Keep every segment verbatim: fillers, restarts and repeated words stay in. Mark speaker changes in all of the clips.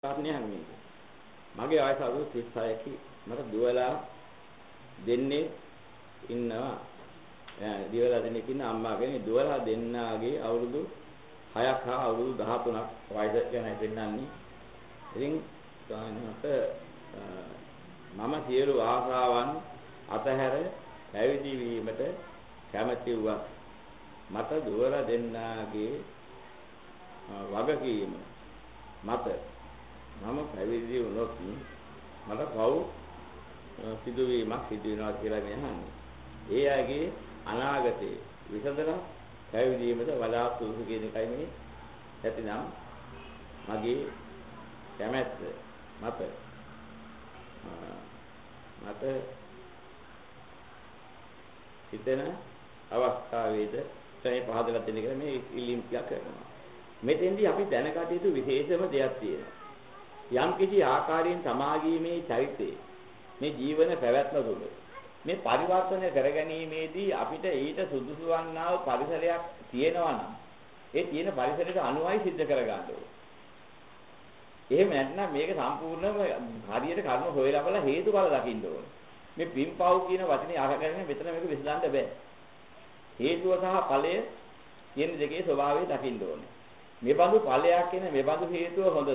Speaker 1: කාරණේ හැමෝම මගේ ආයස අවුරුදු තිස් හයකි මට දුවලා දෙන්නේ ඉන්නවා දිවලා දෙන්නේ ඉන්න අම්මාගෙන දුවලා දෙන්නාගේ අවුරුදු හයක් හා අවුරුදු දහතුනක් වයස ගැන පෙන්නන්නේ ඉතින් ගානකට මම සියලු ආශාවන් අතහැර පැවිදි වීමට කැමැති වුණා මට දුවලා දෙන්නාගේ වගකීම මත මම පැවිදි වුණොත් මට පව් සිදුවීමක් සිදු වෙනවා කියලා මෙහන්නේ. ඒ අයගේ අනාගතේ විසඳලා පැවිදි වීමද වඩා සුදුසු කියන එකයි මේ ඇතිනම් මගේ කැමැත්ත මත මත හිතෙන අවස්ථාවේද තේ පහදලා දෙන්න කියලා මේ ඉල්ලීම් ටික කරනවා. මෙතෙන්දී අපි දැනගත යුතු විශේෂම දෙයක් තියෙනවා. යම් කිසි ආකාරයෙන් සමාජීමේ චෛත්‍යය මේ ජීවන පැවැත්ම තුළ මේ පරිවර්තනය කරගැනීමේදී අපිට ඊට සුදුසු වන්නා වූ පරිසරයක් තියෙනවා නම් ඒ තියෙන පරිසරයට අනුවයි සිද්ධ කරගන්න ඕනේ. එහෙම නැත්නම් මේක සම්පූර්ණයෙන්ම හරියට කර්ම හොයලා බලලා හේතුඵල දකින්න ඕනේ. මේ පින්පව් කියන වචනේ අහගෙන මෙතන මේක විසඳන්න බෑ. හේතුව සහ ඵලය කියන දෙකේ ස්වභාවය දකින්න ඕනේ. මේ බඳු ඵලයක් කියන මේ බඳු හේතුව හොඳද?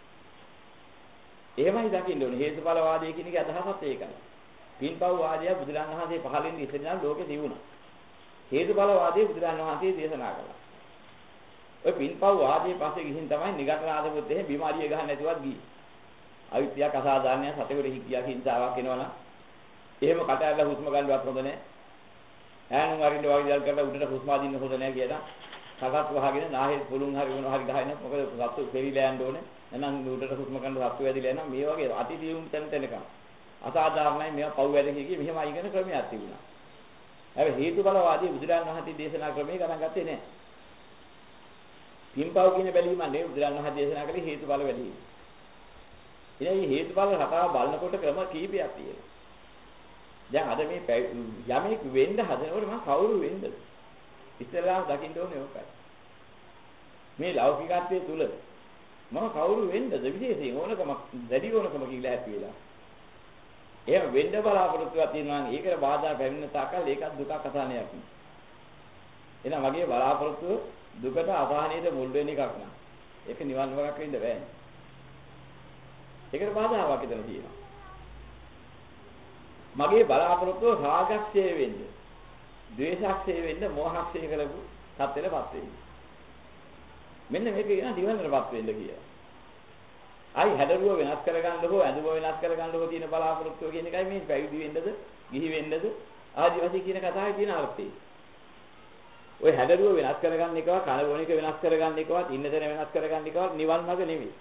Speaker 1: එහෙමයි දකින්න ඕනේ. හේතුඵල වාදය කියන එකේ අදහසත් ඒකයි. පින්පව් වාදය බුදුරන් වහන්සේ පහළින් ඉස්සෙල්ලා ලෝකේ තිබුණා. හේතුඵල වාදය බුදුරන් වහන්සේ දේශනා කළා. ඔය පින්පව් වාදයේ පස්සේ ගිහින් තමයි නිගණ්ඨනාථපුත් එහෙම බිමාරිය ගහන්න නැතුවත් ගියේ. අවිත්‍යක් අසාධාරණයක් සතෙකුට හික්කියක් හිංසාවක් එනවනම් එහෙම කට ඇරලා හුස්ම ගන්නවත් හොඳ නැහැ. ඈනුම් අරින්න වගේ දේවල් කරලා උඩට හුස්ම අදින්න හොඳ නැහැ කියලා. සකස් වහගෙන නාහෙත් පුළුන් හරි මොනවා හරි ගහගෙන මොකද සතු පෙරිලා යන්න ඕනේ. එහෙනම් උඩට හුස්ම ගන්න සතු වැදිලා යනවා. මේ වගේ අති දියුම් තැන තැනකම් අසාධාරණයි මේවා පව් වැඩ කිය මෙහෙම අයිගෙන ක්‍රමයක් තිබුණා. හැබැයි හේතුඵලවාදී බුදුරන් වහන්සේ දේශනා ක්‍රමයේ ගණන් ගත්තේ නැහැ. පින්පව් කියන බැලීම නෙවෙයි බුදුරන් වහන්සේ දේශනා කළේ හේතුඵල බැලීම. ඉතින් මේ හේතුඵල රටාව බලනකොට ක්‍රම කීපයක් තියෙනවා. දැන් අද මේ යමෙක් වෙන්න හදනකොට මම කවුරු වෙන්නද? ඉස්සෙල්ලා දකින්න ඕනේ ඕකයි. මේ ලෞකිකත්වයේ තුල මම කවුරු වෙන්නද විශේෂයෙන් ඕනකම දැඩි ඕනකම කියලා ඇති වෙලා. එහෙම වෙන්න බලාපොරොත්තුවක් තියෙනවා නම් ඒකට බාධා පැමිණෙන තාක්කල් ඒකත් දුකක් අසහනයක් නේ. එහෙනම් මගේ බලාපොරොත්තුව දුකට අසහනයට මුල් වෙන එකක් නා. ඒක නිවන් මාර්ගයක් වෙන්න බෑනේ. ඒකට බාධාවක් හිතන තියෙනවා. මගේ බලාපොරොත්තුව රාගක්ෂය වෙන්න, ද්වේෂක්ෂය වෙන්න, මෝහක්ෂය කරපු තත්ත්වෙටපත් වෙන්න. මෙන්න මේක කියන නිවනටපත් වෙන්න කියලා. ආයි හැඩරුව වෙනස් කරගන්න හෝ ඇඳුම වෙනස් කරගන්න හෝ තියෙන බලාපොරොත්තුව කියන එකයි මේ පැවිදි වෙන්නද, ගිහි වෙන්නද, ආදි වශයෙන් කියන කතාවේ තියෙන අර්ථය. ඔය හැඩරුව වෙනස් කරගන්න එකවත්, කන බොන එක වෙනස් කරගන්න එකවත්, ඉන්න තැන වෙනස් කරගන්න එකවත් නිවන් මාර්ග නෙවෙයි.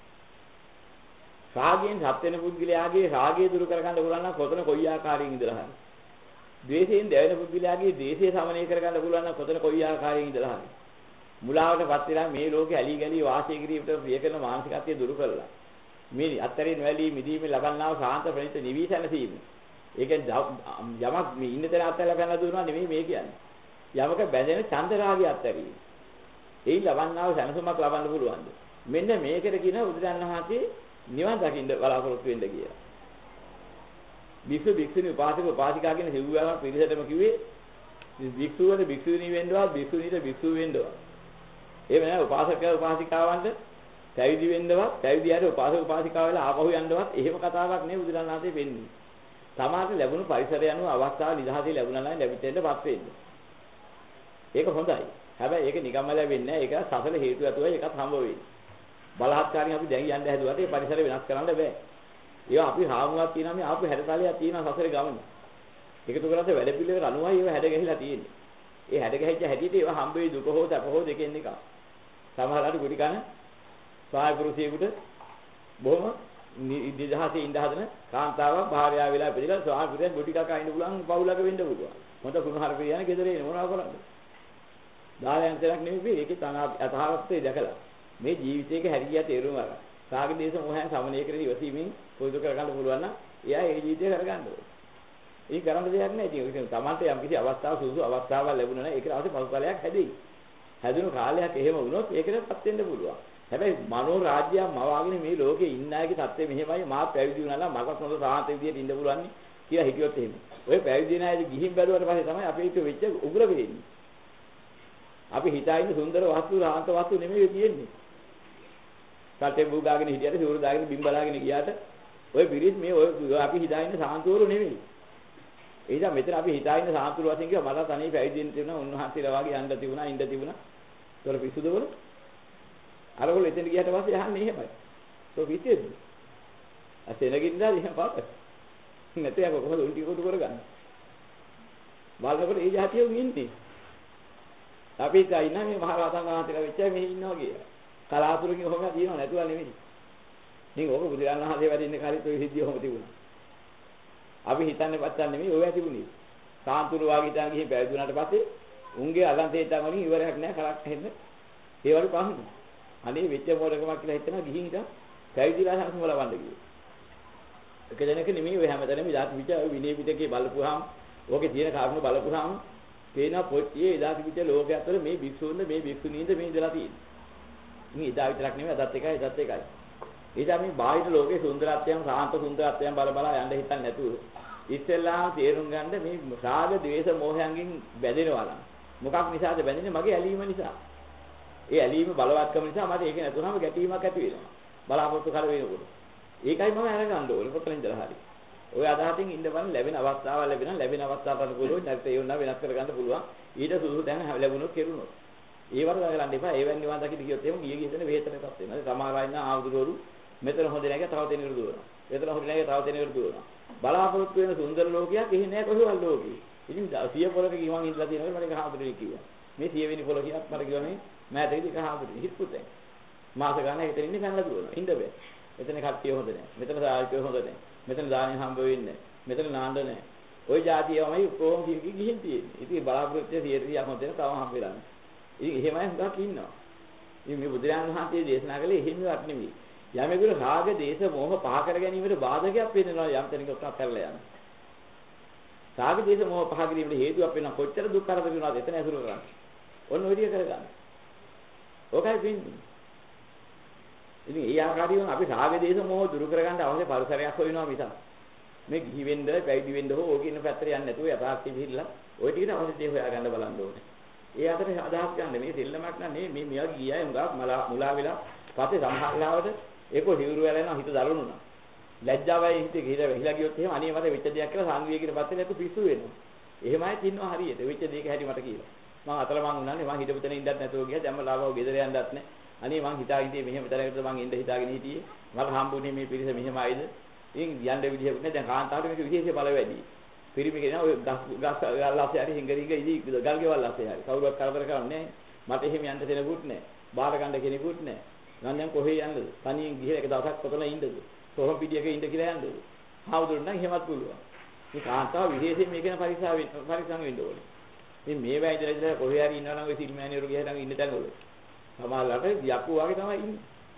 Speaker 1: රාගයෙන් හත් වෙන පුද්ගලයාගේ රාගය දුරු කරගන්න පුළුවන් නම් කොතන කොයි ආකාරයෙන් ඉඳලා හරි. ද්වේෂයෙන් දැවෙන පුද්ගලයාගේ ද්වේෂය සමනය කරගන්න පුළුවන් නම් කොතන කොයි ආකාරයෙන් ඉඳලා හරි. මුලාවටපත් වෙලා මේ ලෝකේ ඇලි ගලි වාසය කිරීමට ප්‍රිය කරන මානසිකත්වය දුරු කරලා මේ අත්තරින් වැළී මිදීමේ ලබන්නා වූ සාන්ත ප්‍රණීත නිවිසනසීම. ඒ කියන්නේ යමක් මේ ඉන්න තැන අත්හැරලා පැනලා දුවනවා නෙමෙයි මේ කියන්නේ. යමක බැඳෙන චන්ද රාගය අත්හැරීම. ඒ ලබන්නා වූ සනසුමක් ලබන්න පුළුවන්ද? මෙන්න මේකට කියන බුදුරන් වහන්සේ නිවන් දකින්න බලාපොරොත්තු වෙන්න කියලා. භික්ෂු භික්ෂුණී උපාසක උපාසිකා කියන හිව්වාම පිළිසෙටම කිව්වේ භික්ෂුවද භික්ෂුණී වෙන්නවත් භික්ෂුණීට භික්ෂුව වෙන්නවත්. එහෙම නෑ උපාසකයා උපාසිකාවන්ට පැවිදි වෙන්නවත් පැවිදියාට උපාසක උපාසිකාව වෙලා ආපහු යන්නවත් එහෙම කතාවක් නෙවෙයි බුදුරන් වහන්සේ වෙන්නේ. සමාජ ලැබුණු පරිසරය අනුව අවස්ථාව නිදහසේ ලැබුණා නම් ලැබිටෙන්නපත් වෙන්න. ඒක හොඳයි. හැබැයි ඒක නිකම්ම ලැබෙන්නේ නෑ. ඒක සසල හේතු ඇතුවයි ඒකත් හම්බ වෙන්නේ. බලහත්කාරයෙන් අපි දැන් යන්න හැදුවාට ඒ පරිසරය වෙනස් කරන්න බෑ. ඒවා අපි හාමුදුරුවෝ කියනවා මේ ආපු හැඩතලයක් තියෙනවා සසරේ ගමන. ඒකතු කරලා වැඩ පිළිවෙල අනුවයි ඒවා හැඩ ගැහිලා තියෙන්නේ. ඒ හැඩ ගැහිච්ච හැටියට ඒවා හම්බ වෙයි දුක හෝ සැප හෝ දෙකෙන් එකක්. සමහරවිට ගුටි කන සාය පුරුෂයෙකුට බොහොම නිදහසේ ඉඳ හදන කාන්තාවක් භාර්යාව වෙලා පිළිලා සාය පුරුෂයෙක් ගුටි කකා ඉන්න පුළුවන් පවුලක වෙන්න පුළුවන්. මොකද කුණහරුප කියන ගෙදර එන මොනවා කරන්නේ? දායන්තරක් නෙමෙයි ඒකේ තන යථාර්ථය දැකලා මේ ජීවිතයක හැරියා තේරුම් අරන් රාග දේශ මොහයන් සමනය කර ඉවසීමෙන් පුරුදු කරගන්න පුළුවන් නම් එයා ඒ ජීවිතය කරගන්න ඕනේ. ඒක කරන්න දෙයක් නෑ. ඉතින් තමන්ට යම් කිසි අවස්ථාවක් සුසු අවස්ථාවක් ලැබුණා නම් ඒකට අවශ්‍ය පසුඵලයක් හැදෙයි. හැදුණු කාලයක් එහෙම වුණොත් ඒකටපත් වෙන්න පුළුවන්. හැබැයි මනෝ රාජ්‍යයක් මවාගෙන මේ ලෝකේ ඉන්න අයගේ තත්ත්වය මෙහෙමයි මා පැවිදි වුණා නම් මගක් හොඳ සාන්ත විදියට ඉන්න පුළුවන් කියලා හිතුවොත් එහෙම. ඔය පැවිදි වෙන අය ගිහින් බැලුවට පස්සේ තමයි අපේ හිත වෙච්ච උග්‍ර වෙන්නේ. අපි හිතාගෙන සුන්දර වස්තු රාන්ත වස්තු නෙමෙයි තියෙන්නේ. කටේ බුගාගෙන හිටියට සිවුරු දාගෙන බිම් බලාගෙන ගියාට ඔය පිරිස් මේ ඔය අපි හිතාගෙන සාන්තුවරු නෙමෙයි. ඒ නිසා මෙතන අපි හිතාගෙන සාන්තුවරු වශයෙන් කිව්වා මට තනිය පැවිදි වෙන්න තිබුණා උන්වහන්සේලා වගේ යන්න තිබුණා ඉන්න තිබුණා. ඒවල පිසුද වල අරගොල්ලෝ එතන ගියාට පස්සේ අහන්නේ එහෙමයි. તો පිටියද? අසෙනගින්දා එහෙම පාට. නැතේ අර කොහොමද උන්ටි කොට කරගන්නේ? බලනකොට ඒ જાතියෝ ඉන්නේ. අපි කයින් මේ මහරහතන් වහන්සේලා වෙච්ච මේ ඉන්නවා කියලා. කලාතුරකින් ඔහොම දිනව නැතුව නෙමෙයි. ඉතින් ඕක බුදුරජාණන් වහන්සේ වැඩ ඉන්න කාලෙත් ඔය සිද්ධිය ඔහොම තිබුණා. අපි හිතන්නේ පත්තන් නෙමෙයි ඔය තිබුණේ. සාන්තුරු වාගේ ඉඳන් ගිහින් පැවිදි වුණාට පස්සේ උන්ගේ අලන්තේ තම වලින් ඉවරයක් නැහැ කරක් හෙන්න. ඒ වගේ පහුන. අනේ වෙච්ච මොඩකමක් කියලා හිතනවා ගිහින් ඉඳන් පැවිදිලා සංසම ලවන්න ගියේ. එක දෙනෙක් නෙමෙයි ඔය හැමතැනම ඉදාත් විච විනය පිටකේ බලපුවාම ඕකේ තියෙන කාරණා බලපුවාම පේනවා පොච්චියේ ඉදාත් විච ලෝකයක් අතර මේ භික්ෂුන්ද මේ භික්ෂුණීන්ද මේ ඉඳලා තියෙන්නේ. මේ ඉදා විතරක් නෙමෙයි අදත් එකයි එදත් එකයි. ඒසා මේ බාහිර ලෝකේ සුන්දරත්වයන් සාන්ත සුන්දරත්වයන් බල බල යන්න හිතන්නේ නැතුව ඉස්සෙල්ලාම තේරුම් ගන්න මේ රාග ద్వේෂ මෝහයන්ගෙන් බැඳෙනවා නම් මොකක් නිසාද බැඳෙන්නේ මගේ ඇලීම නිසා. ඒ ඇලීම බලවත්කම නිසා මට ඒක නැතුනම ගැටීමක් ඇති වෙනවා. බලාපොරොත්තු කර වෙනකොට. ඒකයි මම අරගන්න ඕනේ කොතනින් ඉඳලා හරි. ඔය අදහසින් ඉන්න බලන්න ලැබෙන අවස්ථාවල් ලැබෙන ලැබෙන අවස්ථාවට පුළුවන් නැත්නම් ඒ වුණා වෙනස් කරගන්න පුළුවන්. ඊට සුදුසු තැන ලැබුණොත් කෙරුණොත්. ඒ වගේ කරන්න එපා. ඒ වෙන්නේ නිවන් දකින්න කියොත් එහෙම ගිය ගිය හිතන වේතනකත් වෙනවා. සමහර අය ඉන්න ආවුදුරු මෙතන හොඳ නැහැ තව දෙනෙකුට දුවනවා. මෙතන හොඳ නැහැ තව දෙනෙකුට දුවනවා. බලාපොරොත්තු වෙන සුන්දර ලෝකයක් එහෙ නැහැ කොහොමද ලෝකේ. ඉතින් සිය පොලක ගිවන් ඉඳලා තියෙනකොට මට එක හාමුදුරුවෝ කිව්වා. මේ සිය වෙනි පොල කියක් මට කිව්වනේ මෑතකදී එක හාමුදුරුවෝ හිට පුතේ. මාස ගානක් හිටින් ඉන්නේ කන්නලා දුවනවා. ඉන්න බෑ. මෙතන කට්ටිය හොඳ නැහැ. මෙතන සාහිත්‍ය හොඳ නැහැ. මෙතන දානෙ හම්බ වෙන්නේ නැහැ. මෙතන නාන්න නැහැ. ওই જાතියමයි කොහොම කී ගිහින් තියෙන්නේ. ඉතින් බලාපොරොත්තු සියයට හොඳ දෙන තව හම්බ වෙලා නැහැ. ඉතින් එහෙමයි හුඟක් ඉන්නවා. ඉතින් මේ බුදුරජාණන් වහන්සේ දේශනා කළේ එහෙමවත් නෙමෙයි. යමෙකුට රාග, දේශ, මෝහ පහ කර ගැනීමට බාධකයක් වෙනවා යම් තැනක ඔක්කක් කරලා යන. රාග, දේශ, මෝහ පහ කිරීමට හේතුවක් වෙනවා කොච්චර දුක් කරදර වෙනවද එතන ඇසුරු කරන්නේ. ඔන්න ඔය විදිය කරගන්න. ඕකයි වෙන්නේ. ඉතින් ඒ ආකාරයෙන් අපි රාග, දේශ, මෝහ දුරු කරගන්න අවශ්‍ය පරිසරයක් හොයනවා මිසක් මේ ගිහි වෙන්න, පැවිදි වෙන්න හෝ ඕක ඉන්න පැත්තට යන්නේ නැතුව යථාර්ථය පිළිලා ඔය ටිකට අවශ්‍ය දේ හොයාගන්න බලන්න ඕනේ. ඒ අතරේ අදහස් ගන්න මේ දෙල්ලමක් නෑ මේ මෙයා ගියා උඟා මුලා වෙලා පස්සේ සමහරවල්ලාවට ඒක හිවුරු වෙලා යනවා හිත දරුණුනා. ලැජ්ජාවයි හිතේ ගිහිලා වෙහිලා ගියොත් එහෙම අනේ මට වෙච්ච දෙයක් කියලා සංවේගීන පස්සේ නැතු පිස්සු වෙනවා. එහෙමයි තින්නවා හරියට. වෙච්ච දෙයක හැටි මට කියලා. මම අතලමං උනානේ මං හිතපු තැන ඉඳත් නැතුව ගියා දැම්ම ලාභව ගෙදර යන්නත් නැහැ. අනේ මං හිතාගෙන ඉතින් මෙහෙම තැනකට මං ඉඳ හිතාගෙන හිටියේ. මට හම්බුනේ මේ පිරිස මෙහෙමයිද? ඉතින් යන්න විදිහක් නැහැ. දැන් කාන්තාවට මේක විශේෂ බල වැඩි. පිරිමි කෙනා ඔය ගස් ගස් ගල්ලාසේ හරි හිඟරිඟ ඉදි ගල්ගෙවල් ආසේ හරි. කවුරුවත් කරදර කරන්නේ නැහැ. මට එහෙම යන්න දෙනෙකුත් නැහැ. බාර ගන්න කෙනෙකුත් නැහැ. මම දැන් කොහේ යන්නද? තනියෙන් ගිහලා එක දවසක් කොතන ඉන්නද? සොහොන් පිටියක ඉන්න කියලා යන්නද? හවුදුරු නම් එහෙමත් පුළුවන්. මේ කාන්තාව විශේෂයෙන් මේකන පරිසාව පරිසම් වෙන්න ඕනේ. ඉතින් මේ වෙයිදලා ඉඳලා කොහේ හරි ඉන්නවා නම් ඔය සිල්මෑනියරු ගිහලා නම් ඉන්න තැනවල. සමහරවිට යකු වගේ තමයි ඉන්නේ.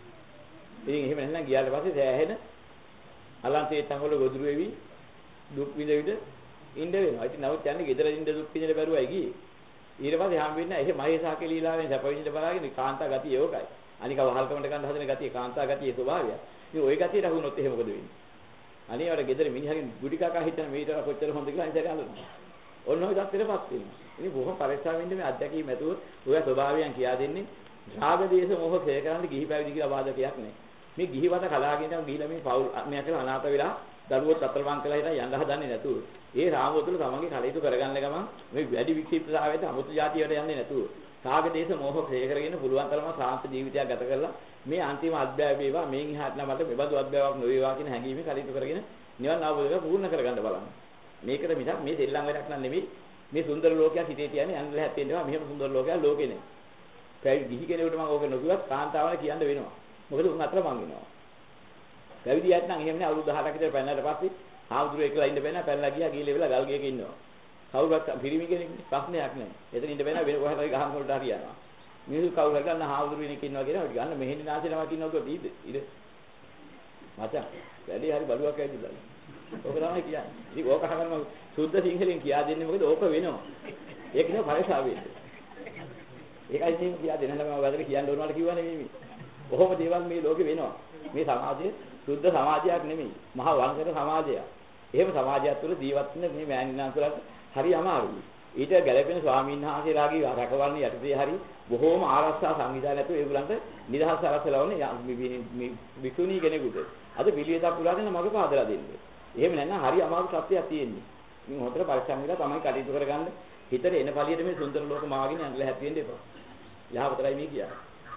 Speaker 1: ඉතින් එහෙම නැත්නම් ගියාට පස්සේ සෑහෙන අලන්තේ තංගවල ගොදුරු වෙවි දුක් විඳ විඳ ඉන්න වෙනවා. ඉතින් නමුත් යන්නේ ගෙදර ඉන්න දුක් විඳින්න බැරුවයි ගියේ. ඊට පස්සේ හම් වෙන්නේ එහෙ මහේසාකේ ලීලාවෙන් සැප විඳින්න බලාගෙන කාන්තා ගතිය ඒකයි. අනික වහල්කමට ගන්න හදන ගතිය කාන්තා ගතියේ ස්වභාවය. ඉතින් ওই ගතියට අහුනොත් එහෙම මොකද වෙන්නේ? අනේ වල ගෙදර මිනිහගෙන් ගුඩි කකා හිටන මේතර කොච්චර හොඳ කියලා ඉතින් අල්ලනවා. ඔන්න ඔය දත්තේටපත් වෙනවා. ඉතින් බොහොම පරිස්සම් වෙන්න මේ අධ්‍යක්ීම් ඇතුව ඔය ස්වභාවයන් කියා දෙන්නේ රාග දේශ මොහ ක්ෂය කරන්න ගිහි පැවිදි කියලා වාදකයක් නෑ. මේ ගිහිවත කලාගෙන යන ගිහිලා මේ පෞල් මෙයා කියලා අනාථ වෙලා දරුවොත් අතරමං කළා හිටා යන්න හදන්නේ නැතුව. ඒ රාමවතුල තමන්ගේ කලයුතු කරගන්න ගමන් මේ වැඩි වික්ෂිප්තතාවයට අමුතු જાතියට යන්නේ නැතුව. රාග දේශ මොහ ක්ෂය කරගෙන පුළුවන් තරම සාන්ත ජීවිතයක් ගත කරලා මේ අන්තිම අධ්‍යාය වේවා මේන් එහාට නම් මට මෙබඳු අධ්‍යායක් නොවේවා කියන හැඟීමේ කලයුතු කරගෙන නිවන් අවබෝධ කරලා පූර්ණ කරගන්න බලන්න. මේකට මිසක් මේ දෙල්ලම් වැඩක් නන් නෙමෙයි. මේ සුන්දර ලෝකයක් හිතේ තියන්නේ යන්න හැත්තේනවා මෙහෙම සුන්දර ලෝකයක් ලෝකේ නෑ. පැවිදි ගිහි කෙනෙකුට මම ඕක නොකියවත් කාන්තාවල කියන්න වෙනවා. මොකද උන් අතර මං වෙනවා. පැවිදියත් නම් එහෙම නෑ අවුරුදු දහසක් විතර පැනනට පස්සේ ආවුදුර එකලා ඉන්න බෑ නෑ පැනලා ගියා ගිහලා වෙලා ගල් ගෙයක ඉන්නවා. කවුරුත් පිරිමි කෙනෙක් ප්‍රශ්නයක් නෑ. එතන ඉන්න බෑ නෑ වෙන කොහට හරි ගහන් වලට හරි යනවා. මිනිස්සු කවුරු හරි ගන්න ආවුදුර කෙනෙක් ඉන්නවා කියනවා ගන්න මෙහෙණි නාසෙනවා කියනවා කිව්වොත් ඊද ඉද මචං වැඩි හරි බලුවක් ඇවිල්ලා. ඕක තමයි කියන්නේ. ඉතින් ඕක අහගන්න මම සුද්ධ සිංහලෙන් කියා දෙන්නේ මොකද ඕක වෙනවා. ඒක නේ පරිසාව වෙන්නේ. ඒකයි ඉතින් කියා දෙන්න මම වදට කියන්න ඕනවාට කිව්වා නෙමෙයි. කොහොම දේවල් මේ ලෝකේ වෙනවා. මේ සමාජය සුද්ධ සමාජයක් නෙමෙයි. මහා වංශක සමාජයක්. එහෙම සමාජයක් තුළ ජීවත් වෙන මේ මෑණින්නාන්සලාට හරි අමාරුයි. ඊට ගැළපෙන ස්වාමීන් වහන්සේලාගේ රැකවරණ යටතේ හරි බොහෝම ආරක්ෂා සංවිධානය නැතුව ඒගොල්ලන්ට නිදහස් සලසලා වුණේ මේ විසුණී කෙනෙකුට. අද පිළිවෙතක් පුරාගෙන මග පාදලා දෙන්නේ. එහෙම නැත්නම් හරි අමාරු සත්‍යයක් තියෙන්නේ. මේ හොතර පරිස්සම් වෙලා තමයි කටයුතු කරගන්න. හිතට එන පළියට මේ සුන්දර ලෝක මාගෙන ඇඟල හැප්පෙන්න එපා. යහපතයි මේ කියන්නේ.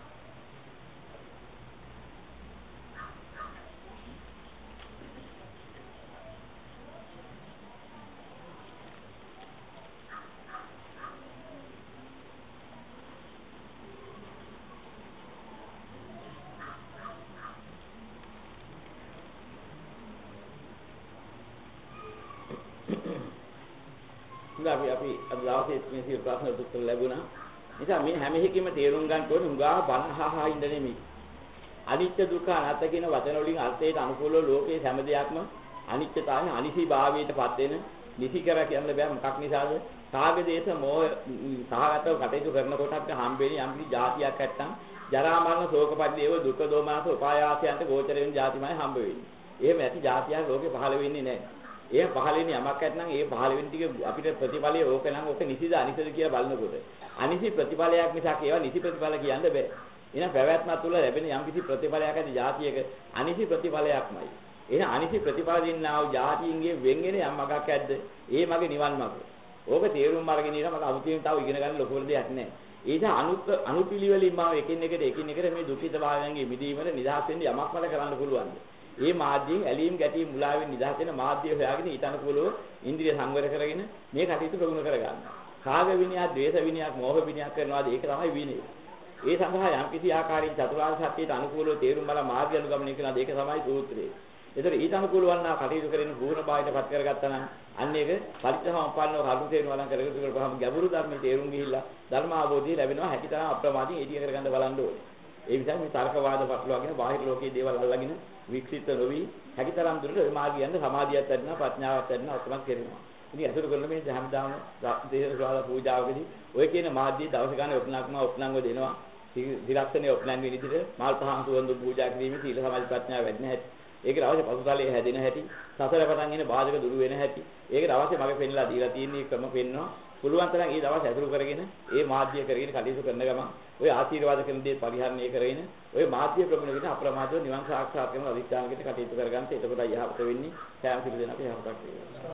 Speaker 1: අපි අපි අද දවසේ මේ සිය ප්‍රශ්න උත්තර ලැබුණා. නිසා මේ හැම එකකින්ම තේරුම් ගන්න ඕනේ උඟා බනහහා ඉඳ නෙමෙයි. අනිත්‍ය දුක්ඛ අනාත්ම කියන වචන වලින් අර්ථයට අනුකූලව ලෝකයේ හැම දෙයක්ම අනිත්‍යතාවය අනිසි භාවයටපත් වෙන නිසි කර කියන්න බෑ මොකක් නිසාද? කාග දේශ මොහ සහගතව කටයුතු කරනකොට අපිට හම්බෙන්නේ යම් කිසි જાතියක් නැත්තම් ජරා මරණ ශෝක පරිදේව දුක්ඛ දෝමනස උපායාසයන්ට ගෝචර වෙන જાතිමයි හම්බ වෙන්නේ. එහෙම නැති જાතියක් ලෝකේ පහළ වෙන්නේ නැහැ. ඒ පහළ වෙන යමක් නැත්නම් ඒ පහළ වෙන ටික අපිට ප්‍රතිඵලය ඕක නම් ඕක නිසිද අනිසිද කියලා බලනකොට අනිසි ප්‍රතිඵලයක් මිසක් ඒවා නිසි ප්‍රතිඵල කියන්න බෑ. එහෙනම් පැවැත්ම තුළ ලැබෙන යම් කිසි ප්‍රතිඵලයක් ඇති જાතියක අනිසි ප්‍රතිඵලයක්මයි. එහෙනම් අනිසි ප්‍රතිඵල දෙන්නා වූ જાතියින්ගේ වෙන්ගෙන යම් මගක් ඇද්ද? ඒ මගේ නිවන් මඟ. ඕක තේරුම් අරගෙන ඉන්න මට අමුතියෙන් තව ඉගෙන ගන්න ලොකු දෙයක් නැහැ. ඒ නිසා අනුත් අනුපිළිවෙලින් මාව එකින් එකට එකින් එකට මේ දුක්ඛිත භාවයන්ගේ මිදීමට නිදහස් වෙන්න යමක් මට කරන්න පුළුවන්. මේ මාධ්‍යයෙන් ඇලීම් ගැටීම් මුලාවෙන් නිදහස් වෙන මාධ්‍ය හොයාගෙන ඊට අනුකූලව ඉන්ද්‍රිය සංවර කරගෙන මේ කටයුතු ප්‍රගුණ කරගන්න. කාග විනයක්, ද්වේෂ විනයක්, මෝහ විනයක් කරනවාද ඒක තමයි විනය. ඒ සඳහා යම් කිසි ආකාරයෙන් චතුරාර්ය සත්‍යයට අනුකූලව තේරුම් බලා මාර්ගය අනුගමනය කරනවාද ඒක තමයි සූත්‍රය. ඒතර ඊට අනුකූල වන්නා කටයුතු කරගෙන පූර්ණ භාවයටපත් කරගත්තා නම් අන්න ඒක පරිත්‍යාසම්පන්නව කරුණු තේරුම් වලන් කරගෙන කරපුවාම ගැඹුරු ධර්මයේ තේරුම් ගිහිල්ලා ධර්ම අවබෝධය ලැබෙනවා. හැකිතරම් අප්‍රමාදයෙන් ඒටි කරගන්න බලන්න ඕනේ. ඒ නිසා මේ තර්කවාද පටලවාගෙන බාහිර ලෝකයේ දේවල් අල්ලගෙන වික්ෂිප්ත නොවි හැකිතරම් දුරට මේ මාර්ගය යන සමාධියක් වැඩිනවා ප්‍රඥාවක් වැඩිනවා ඔක්කොම කරනවා. ඉතින් අසුරු කරන මේ හැමදාම දේශනාවල පූජාවකදී ඔය කියන මාධ්‍ය දවස ගන්න ඔපනක්ම ඔපනංගව දෙනවා. දිලක්ෂණයේ ඔපනංග විදිහට මාල් පහන් සුවඳ පූජා කිරීමේ සීල සමාධි ප්‍රඥාව වැඩින හැටි. ඒකට අවශ්‍ය පසුතලයේ හැදෙන හැටි, සසර පටන් එන බාධක දුරු වෙන හැටි. ඒකට අවශ්‍ය මගේ පෙන්නලා දීලා තියෙන ක්‍රම පෙන්නවා. පුළුවන් තරම් ඒ දවස් ඇතුළු කරගෙන ඒ මාධ්‍ය කරගෙන කටයුතු කරන ගමන් ඔය ආශිර්වාද කරන දේ පරිහරණය කරගෙන ඔය මාධ්‍ය ප්‍රගුණ කරගෙන අප්‍රමාදව නිවන් සාක්ෂාත් කරන අධිෂ්ඨානකට කටයුතු කරගන්න. එතකොට යහපත වෙන්නේ සෑම සිළු දෙනාට යහපතක් වෙනවා.